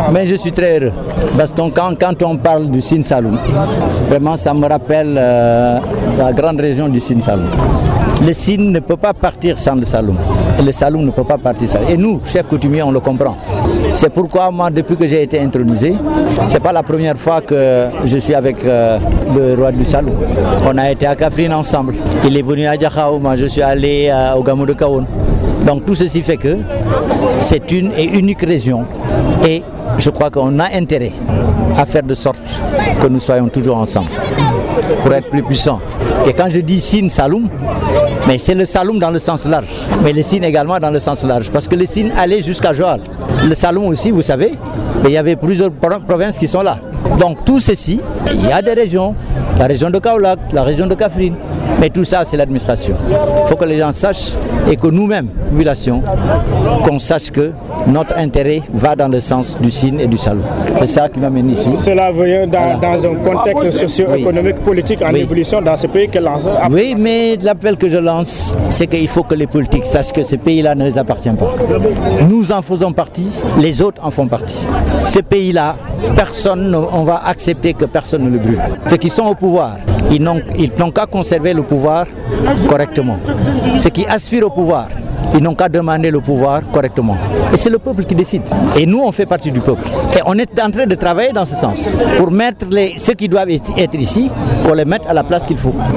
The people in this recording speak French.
Mais je suis très heureux. Parce que quand on parle du Sine Saloum, vraiment ça me rappelle la grande région du Sine Saloum. Le Sine ne peut pas partir sans le Saloum. Et le Saloum ne peut pas partir sans. Et nous, chefs coutumiers, on le comprend. C'est pourquoi moi, depuis que j'ai été intronisé, c'est pas la première fois que je suis avec le roi du Saloum. On a été à Kaffrine ensemble. Il est venu à Diakhao, moi je suis allé au Gamou de Kaon. Donc tout ceci fait que c'est une et unique région. Et je crois qu'on a intérêt à faire de sorte que nous soyons toujours ensemble pour être plus puissants. Et quand je dis Sine Saloum, mais c'est le Saloum dans le sens large, mais le Sine également dans le sens large, parce que le Sine allait jusqu'à Joal. Le Saloum aussi, vous savez, il y avait plusieurs provinces qui sont là. Donc tout ceci, il y a des régions, la région de Kaolack, la région de Kaffrine, mais tout ça c'est l'administration. Il faut que les gens sachent et que nous-mêmes, population, qu'on sache que notre intérêt va dans le sens du Sine et du Saloum. C'est ça qui m'amène ici. Cela vient dans un contexte socio-économique, politique en évolution dans ce pays. Oui, mais l'appel que je lance, c'est qu'il faut que les politiques sachent que ce pays-là ne les appartient pas. Nous en faisons partie, les autres en font partie. Ce pays-là, on va accepter que personne ne le brûle. Ceux qui sont au pouvoir, ils n'ont qu'à conserver le pouvoir correctement. Ceux qui aspirent au pouvoir, ils n'ont qu'à demander le pouvoir correctement. Et c'est le peuple qui décide. Et nous, on fait partie du peuple. Et on est en train de travailler dans ce sens pour mettre ceux qui doivent être ici, pour les mettre à la place qu'il faut.